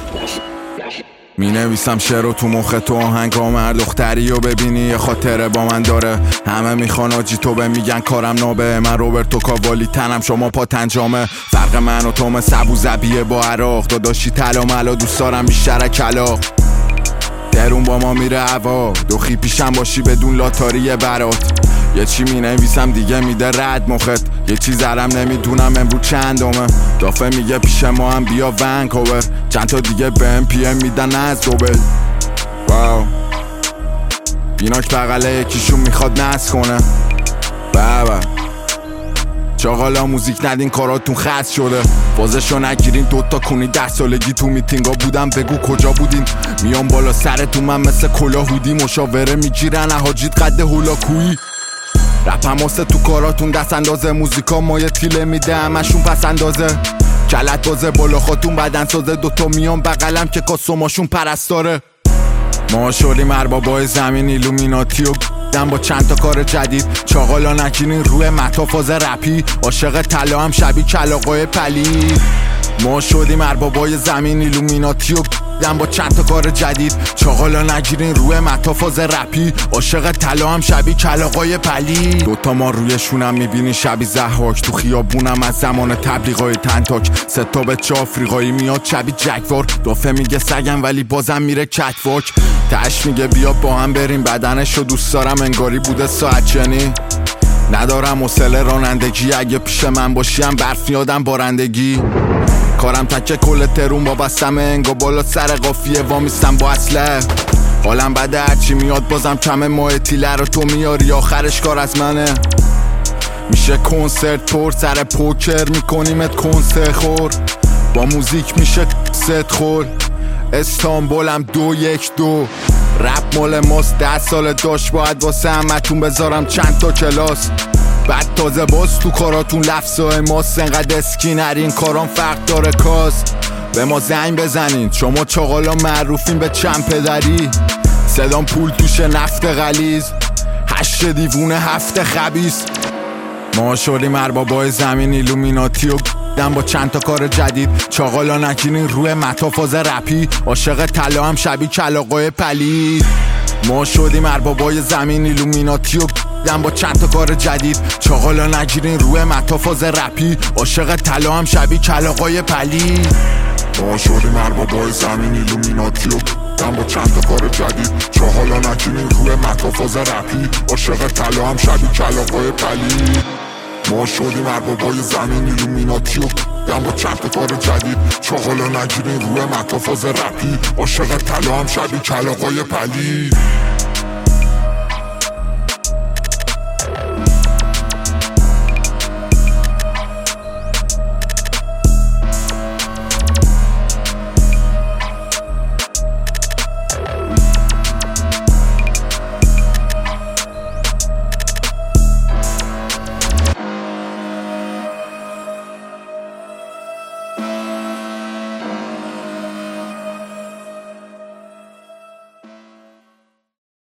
می نویسم شعر و تو مخ تو آهنگام هر دختری و ببینی یه خاطره با من داره. همه میخوان آجی تو به میگن کارم نابه، من روبرتو کاوالی تنم شما پاتنجامه. فرق من و تو مثل ابو ظبیه با عراق، داداشی طلا ملا دوست دارم بیشتر کلاق. درون با ما میره هوا، دوخی پیشم باشی بدون لاتاری برات. یه چی می نویسم دیگه میده رد مخت، یه چی زرم نمیدونم امروز چندمه. دافه میگه پیش ما هم بیا ونکوور، چند تا دیگه به ام پی ام میدن از دوبل. واو بیناک بغله یکیشون میخواد نصب کنه. بابا چاقالا موزیک ندین کاراتون خست شده، بازشو نگیرین دوتا کنی 10 سالگی تو میتینگا بودم بگو کجا بودین. میام بالا سرتون من مثل کلاهودی، مشاوره میگیرن حاجیت قد هولاکویی. رپم واسه تو کاراتون دست اندازه، موزیکا ما یه تیله میده همشون پس اندازه. کلت بازه بالا خاتون بدن سازه، دوتا میان بغلم که کاسوماشون پرستاره. ما شدیم اربابای زمین ایلومیناتی و با چند تا کار جدید. چاقالا نگیرین روی متافاز رپی، عاشق طلا هم شبیه کلاغای پلی. ما شدیم اربابای زمین ایلومیناتی و با چند تا کار جدید. چاقالا نگیرین روی متافاز رپی، عاشق طلا هم شبیه کلاغای پلی. دوتا ما رویشونم میبینی شبیه ضحاک، تو خیابونم از زمان تبلیغای تنتاک. ستا به چه آفریقایی میاد شبیه جگوار، دافه میگه سگم ولی بازم میره کتواک. تش میگه بیا با هم بریم، بدنشو دوست دارم انگاری بوده ساعت چنی. ندارم حوصله رانندگی، اگه پیش من باشیم برف یادم بارندگی. کارم تکه کل ترون با بستم انگا بالا سر قافیه وامیستم با اسلحه. حالم بده هرچی میاد بازم کمه، ماه تیله رو تو میاری آخرش کار از منه. میشه کنسرت پر سر پوکر میکنیمت کنسرت خور، با موزیک میشه ست خور. استانبولم 212 رپ مال ماست، 10 سال داشت باید واسه همتون بذارم چند تا کلاس. بعد تازه باز تو کاراتون لفظای ماست، انقدر اسکینرین کارام فرق داره کاس. به ما زنگ بزنین شما چاقالا معروفین به چند پدری. صدام پول توشه نفت غلیظ، 8 دیوونه 7 خبیث. ما شدیم اربابای زمین ایلومیناتی و با چند تا کار جدید. چاقالا نگیرین روی متافاز رپی، عاشق طلا هم شبیه کلاغای پلی. ما شدیم اربابای زمین ایلومیناتی و با چند تا کار جدید. چاقالا نگیرین روی متافاز رپی، عاشق طلا هم شبیه کلاغای پلی. ما شدیم اربابای زمین ایلومیناتی و با چند تا کار جدید. چاقالا نگیرین روی متافاز رپی، عاشق طلا هم شبیه کلاغای پلی. ما شدیم اربابای زمین ایلومیناتی و با چند تا کار جدید. چاقالا نگیرین روی متافاز رپی، عاشق طلا هم شبیه کلاغای پلی.